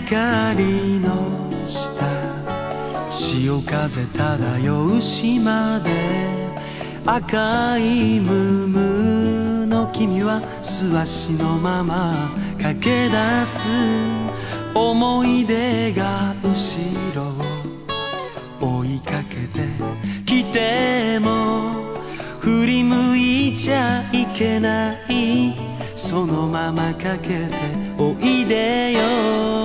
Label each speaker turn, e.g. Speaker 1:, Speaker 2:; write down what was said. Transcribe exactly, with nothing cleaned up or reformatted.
Speaker 1: 光の下潮風漂う島で赤いムームーの君は素足のまま駆け出す思い出が後ろを追いかけてきても振り向いちゃいけないそのままかけておいでよ